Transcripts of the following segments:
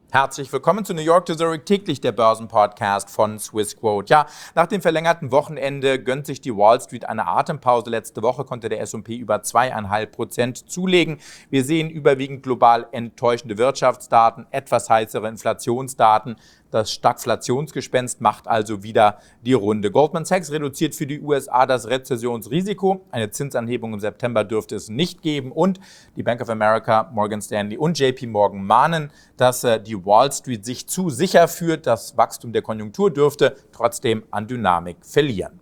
Herzlich willkommen zu New York to Zurich täglich, der Börsenpodcast von Swissquote. Ja, nach dem verlängerten Wochenende gönnt sich die Wall Street eine Atempause. Letzte Woche konnte der S&P über 2,5% zulegen. Wir sehen überwiegend global enttäuschende Wirtschaftsdaten, etwas heißere Inflationsdaten. Das Stagflationsgespenst macht also wieder die Runde. Goldman Sachs reduziert für die USA das Rezessionsrisiko. Eine Zinsanhebung im September dürfte es nicht geben. Und die Bank of America, Morgan Stanley und JP Morgan mahnen, dass die Wall Street sich zu sicher führt. Das Wachstum der Konjunktur dürfte trotzdem an Dynamik verlieren.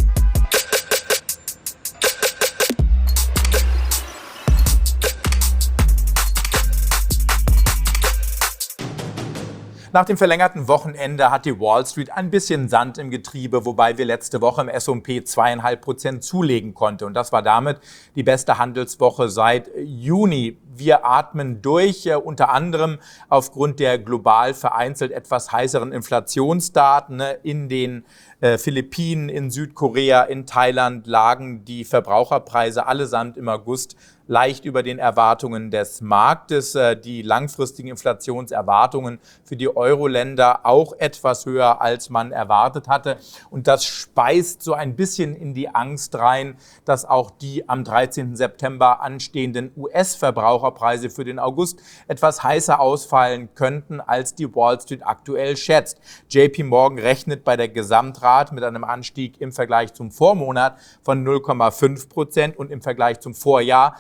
Nach dem verlängerten Wochenende hat die Wall Street ein bisschen Sand im Getriebe, wobei wir letzte Woche im S&P 2,5% zulegen konnten. Und das war damit die beste Handelswoche seit Juni. Wir atmen durch, unter anderem aufgrund der global vereinzelt etwas heißeren Inflationsdaten. In den Philippinen, in Südkorea, in Thailand lagen die Verbraucherpreise allesamt im August leicht über den Erwartungen des Marktes. Die langfristigen Inflationserwartungen für die Euro-Länder auch etwas höher, als man erwartet hatte. Und das speist so ein bisschen in die Angst rein, dass auch die am 13. September anstehenden US-Verbraucherpreise für den August etwas heißer ausfallen könnten, als die Wall Street aktuell schätzt. JP Morgan rechnet bei der Gesamtrate mit einem Anstieg im Vergleich zum Vormonat von 0,5% und im Vergleich zum Vorjahr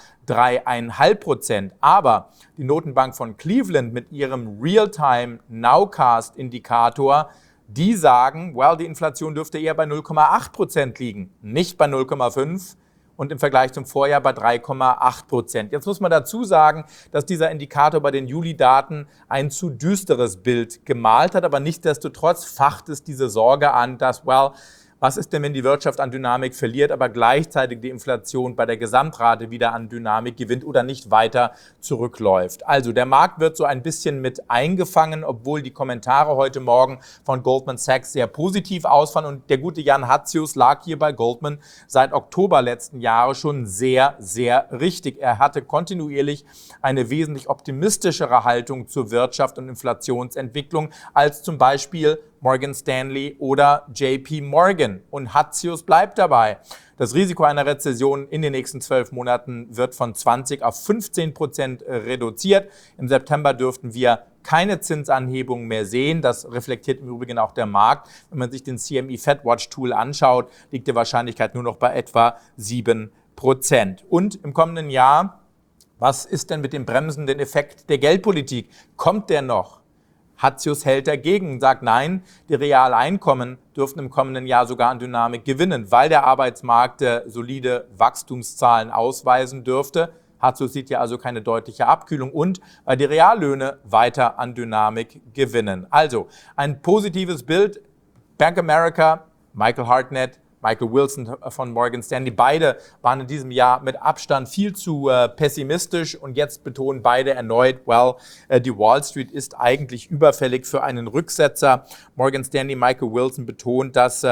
3,5%. Aber die Notenbank von Cleveland mit ihrem Real-Time-Nowcast-Indikator, die sagen, die Inflation dürfte eher bei 0,8% liegen, nicht bei 0,5% und im Vergleich zum Vorjahr bei 3,8%. Jetzt muss man dazu sagen, dass dieser Indikator bei den Juli-Daten ein zu düsteres Bild gemalt hat, aber nichtsdestotrotz facht es diese Sorge an, dass, was ist denn, wenn die Wirtschaft an Dynamik verliert, aber gleichzeitig die Inflation bei der Gesamtrate wieder an Dynamik gewinnt oder nicht weiter zurückläuft? Also der Markt wird so ein bisschen mit eingefangen, obwohl die Kommentare heute Morgen von Goldman Sachs sehr positiv ausfallen. Und der gute Jan Hatzius lag hier bei Goldman seit Oktober letzten Jahres schon sehr, sehr richtig. Er hatte kontinuierlich eine wesentlich optimistischere Haltung zur Wirtschaft und Inflationsentwicklung als zum Beispiel Morgan Stanley oder JP Morgan. Und Hatzius bleibt dabei. Das Risiko einer Rezession in den nächsten 12 Monaten wird von 20 auf 15% reduziert. Im September dürften wir keine Zinsanhebung mehr sehen. Das reflektiert im Übrigen auch der Markt. Wenn man sich den CME FedWatch Tool anschaut, liegt die Wahrscheinlichkeit nur noch bei etwa 7%. Und im kommenden Jahr, was ist denn mit dem bremsenden Effekt der Geldpolitik? Kommt der noch? Hatzius hält dagegen und sagt, nein, die Realeinkommen dürften im kommenden Jahr sogar an Dynamik gewinnen, weil der Arbeitsmarkt solide Wachstumszahlen ausweisen dürfte. Hatzius sieht ja also keine deutliche Abkühlung und weil die Reallöhne weiter an Dynamik gewinnen. Also ein positives Bild. Bank of America, Michael Hartnett, Michael Wilson von Morgan Stanley, beide waren in diesem Jahr mit Abstand viel zu pessimistisch und jetzt betonen beide erneut, die Wall Street ist eigentlich überfällig für einen Rücksetzer. Morgan Stanley, Michael Wilson betont, dass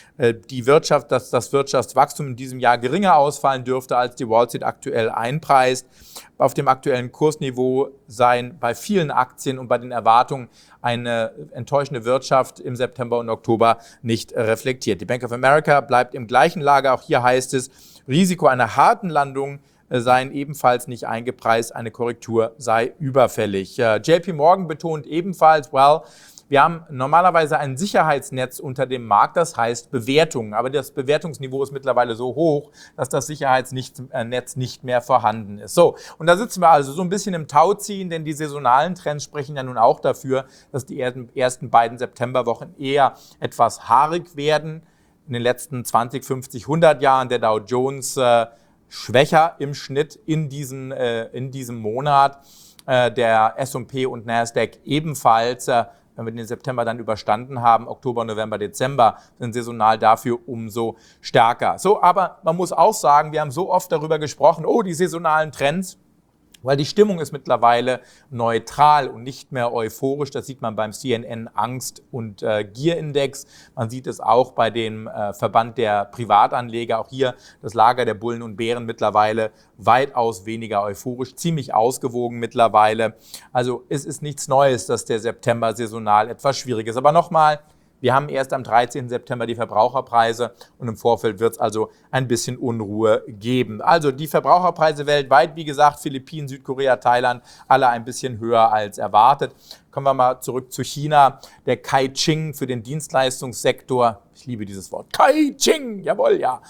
das Wirtschaftswachstum in diesem Jahr geringer ausfallen dürfte, als die Wall Street aktuell einpreist. Auf dem aktuellen Kursniveau seien bei vielen Aktien und bei den Erwartungen eine enttäuschende Wirtschaft im September und Oktober nicht reflektiert. Die Bank of America bleibt im gleichen Lager. Auch hier heißt es, Risiko einer harten Landung seien ebenfalls nicht eingepreist, eine Korrektur sei überfällig. JP Morgan betont ebenfalls, wir haben normalerweise ein Sicherheitsnetz unter dem Markt, das heißt Bewertungen. Aber das Bewertungsniveau ist mittlerweile so hoch, dass das Sicherheitsnetz nicht mehr vorhanden ist. So, und da sitzen wir also so ein bisschen im Tauziehen, denn die saisonalen Trends sprechen ja nun auch dafür, dass die ersten beiden Septemberwochen eher etwas haarig werden. In den letzten 20, 50, 100 Jahren der Dow Jones schwächer im Schnitt in diesem Monat. Der S&P und Nasdaq ebenfalls. Wenn wir den September dann überstanden haben, Oktober, November, Dezember, sind saisonal dafür umso stärker. So, aber man muss auch sagen, wir haben so oft darüber gesprochen, die saisonalen Trends. Weil die Stimmung ist mittlerweile neutral und nicht mehr euphorisch. Das sieht man beim CNN Angst- und Gierindex. Man sieht es auch bei dem Verband der Privatanleger. Auch hier das Lager der Bullen und Bären mittlerweile weitaus weniger euphorisch, ziemlich ausgewogen mittlerweile. Also es ist nichts Neues, dass der September saisonal etwas schwierig ist. Aber nochmal, wir haben erst am 13. September die Verbraucherpreise und im Vorfeld wird es also ein bisschen Unruhe geben. Also die Verbraucherpreise weltweit, wie gesagt, Philippinen, Südkorea, Thailand, alle ein bisschen höher als erwartet. Kommen wir mal zurück zu China. Der Kai-Ching für den Dienstleistungssektor, ich liebe dieses Wort, Kai-Ching, jawohl, ja,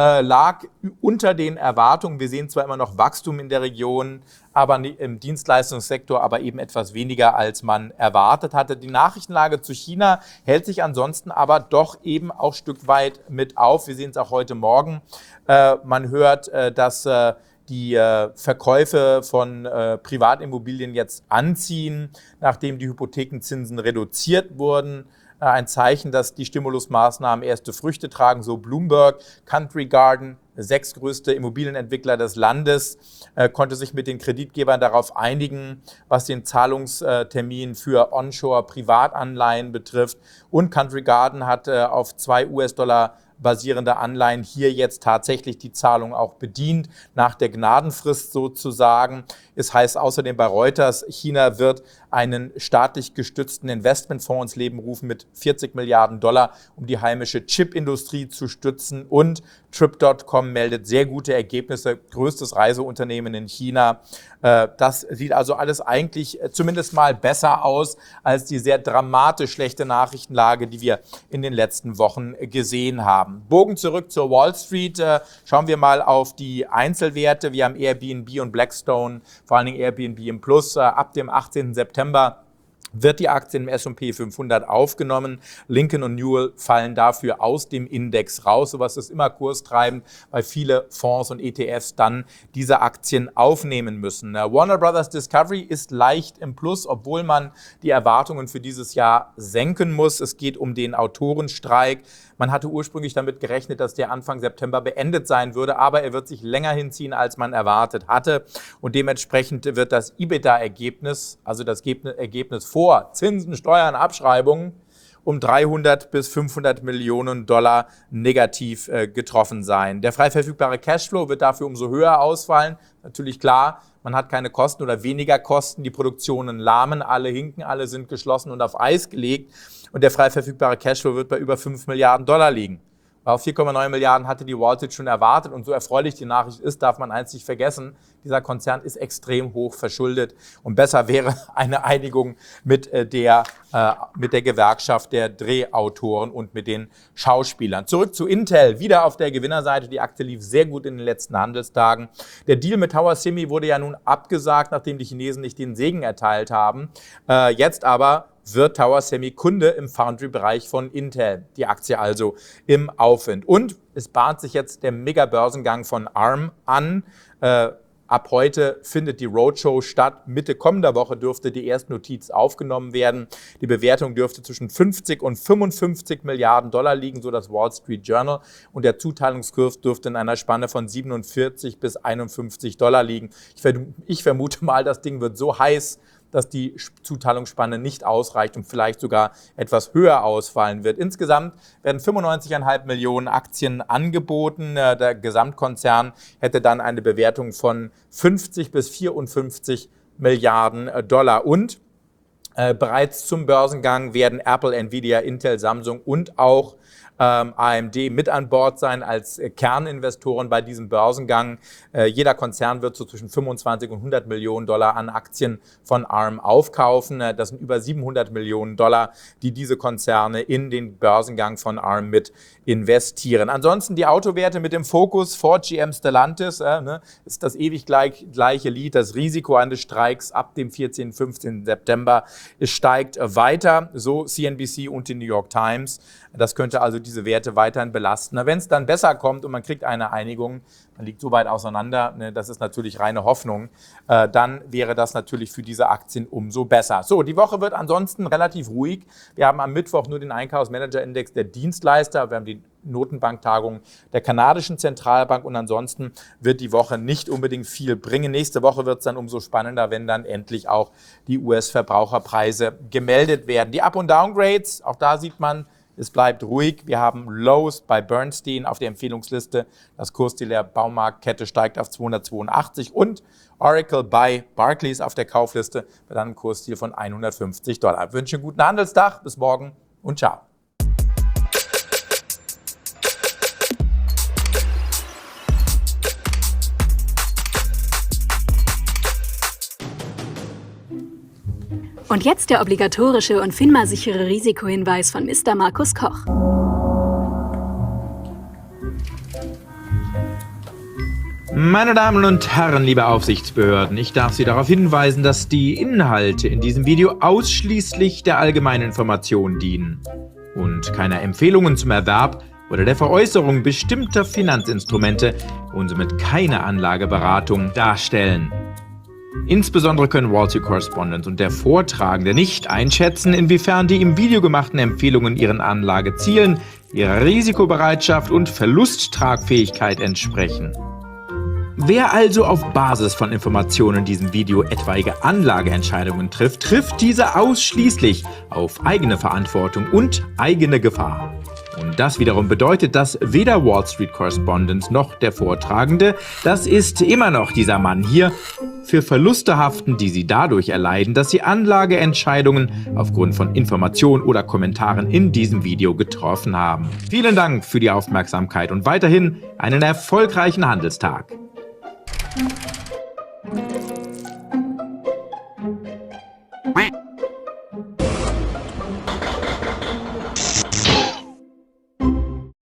lag unter den Erwartungen. Wir sehen zwar immer noch Wachstum in der Region, aber im Dienstleistungssektor aber eben etwas weniger, als man erwartet hatte. Die Nachrichtenlage zu China hält sich ansonsten aber doch eben auch ein Stück weit mit auf. Wir sehen es auch heute Morgen. Man hört, dass die Verkäufe von Privatimmobilien jetzt anziehen, nachdem die Hypothekenzinsen reduziert wurden. Ein Zeichen, dass die Stimulusmaßnahmen erste Früchte tragen, so Bloomberg. Country Garden, sechstgrößte Immobilienentwickler des Landes, konnte sich mit den Kreditgebern darauf einigen, was den Zahlungstermin für Onshore-Privatanleihen betrifft. Und Country Garden hat auf 2 US-Dollar basierende Anleihen hier jetzt tatsächlich die Zahlung auch bedient, nach der Gnadenfrist sozusagen. Es heißt außerdem bei Reuters, China wird einen staatlich gestützten Investmentfonds ins Leben rufen mit 40 Milliarden Dollar, um die heimische Chipindustrie zu stützen. Und Trip.com meldet sehr gute Ergebnisse, größtes Reiseunternehmen in China. Das sieht also alles eigentlich zumindest mal besser aus als die sehr dramatisch schlechte Nachrichtenlage, die wir in den letzten Wochen gesehen haben. Bogen zurück zur Wall Street. Schauen wir mal auf die Einzelwerte. Wir haben Airbnb und Blackstone, vor allen Dingen Airbnb im Plus. Ab dem 18. September wird die Aktie im S&P 500 aufgenommen. Lincoln und Newell fallen dafür aus dem Index raus. Sowas ist immer kurstreibend, weil viele Fonds und ETFs dann diese Aktien aufnehmen müssen. Warner Brothers Discovery ist leicht im Plus, obwohl man die Erwartungen für dieses Jahr senken muss. Es geht um den Autorenstreik. Man hatte ursprünglich damit gerechnet, dass der Anfang September beendet sein würde, aber er wird sich länger hinziehen, als man erwartet hatte. Und dementsprechend wird das EBITDA-Ergebnis, also das Ergebnis vor Zinsen, Steuern, Abschreibungen, um 300 bis 500 Millionen Dollar negativ getroffen sein. Der frei verfügbare Cashflow wird dafür umso höher ausfallen. Natürlich klar, man hat keine Kosten oder weniger Kosten. Die Produktionen lahmen, alle hinken, alle sind geschlossen und auf Eis gelegt. Und der frei verfügbare Cashflow wird bei über 5 Milliarden Dollar liegen. Auf 4,9 Milliarden hatte die Wall Street schon erwartet. Und so erfreulich die Nachricht ist, darf man eins nicht vergessen. Dieser Konzern ist extrem hoch verschuldet. Und besser wäre eine Einigung mit der Gewerkschaft der Drehautoren und mit den Schauspielern. Zurück zu Intel. Wieder auf der Gewinnerseite. Die Aktie lief sehr gut in den letzten Handelstagen. Der Deal mit Tower Semi wurde ja nun abgesagt, nachdem die Chinesen nicht den Segen erteilt haben. Jetzt aber wird Tower Semi Kunde im Foundry-Bereich von Intel. Die Aktie also im Aufwind. Und es bahnt sich jetzt der Mega-Börsengang von ARM an. Ab heute findet die Roadshow statt. Mitte kommender Woche dürfte die erste Notiz aufgenommen werden. Die Bewertung dürfte zwischen 50 und 55 Milliarden Dollar liegen, so das Wall Street Journal. Und der Zuteilungskurs dürfte in einer Spanne von 47 bis 51 Dollar liegen. Ich vermute mal, das Ding wird so heiß, dass die Zuteilungsspanne nicht ausreicht und vielleicht sogar etwas höher ausfallen wird. Insgesamt werden 95,5 Millionen Aktien angeboten. Der Gesamtkonzern hätte dann eine Bewertung von 50 bis 54 Milliarden Dollar. Und bereits zum Börsengang werden Apple, Nvidia, Intel, Samsung und auch AMD mit an Bord sein als Kerninvestoren bei diesem Börsengang. Jeder Konzern wird so zwischen 25 und 100 Millionen Dollar an Aktien von ARM aufkaufen. Das sind über 700 Millionen Dollar, die diese Konzerne in den Börsengang von ARM mit investieren. Ansonsten die Autowerte mit dem Fokus Ford, GM, Stellantis, ist das ewig gleiche Lied. Das Risiko eines Streiks ab dem 14. 15. September steigt weiter, so CNBC und die New York Times. Das könnte also diese Werte weiterhin belasten. Wenn es dann besser kommt und man kriegt eine Einigung, man liegt so weit auseinander, das ist natürlich reine Hoffnung, dann wäre das natürlich für diese Aktien umso besser. So, die Woche wird ansonsten relativ ruhig. Wir haben am Mittwoch nur den Einkaufsmanager-Index der Dienstleister, wir haben die Notenbanktagung der kanadischen Zentralbank und ansonsten wird die Woche nicht unbedingt viel bringen. Nächste Woche wird es dann umso spannender, wenn dann endlich auch die US-Verbraucherpreise gemeldet werden. Die Up- und Downgrades, auch da sieht man, es bleibt ruhig. Wir haben Lowe's bei Bernstein auf der Empfehlungsliste. Das Kursziel der Baumarktkette steigt auf 282 und Oracle bei Barclays auf der Kaufliste mit einem Kursziel von $150. Ich wünsche einen guten Handelstag. Bis morgen und ciao. Und jetzt der obligatorische und FINMA-sichere Risikohinweis von Mr. Markus Koch. Meine Damen und Herren, liebe Aufsichtsbehörden, ich darf Sie darauf hinweisen, dass die Inhalte in diesem Video ausschließlich der allgemeinen Information dienen und keiner Empfehlungen zum Erwerb oder der Veräußerung bestimmter Finanzinstrumente und somit keine Anlageberatung darstellen. Insbesondere können Wall Street Correspondent und der Vortragende nicht einschätzen, inwiefern die im Video gemachten Empfehlungen ihren Anlagezielen, ihrer Risikobereitschaft und Verlusttragfähigkeit entsprechen. Wer also auf Basis von Informationen in diesem Video etwaige Anlageentscheidungen trifft, trifft diese ausschließlich auf eigene Verantwortung und eigene Gefahr. Und das wiederum bedeutet, dass weder Wall Street Correspondent noch der Vortragende, das ist immer noch dieser Mann hier, für Verluste haften, die sie dadurch erleiden, dass sie Anlageentscheidungen aufgrund von Informationen oder Kommentaren in diesem Video getroffen haben. Vielen Dank für die Aufmerksamkeit und weiterhin einen erfolgreichen Handelstag.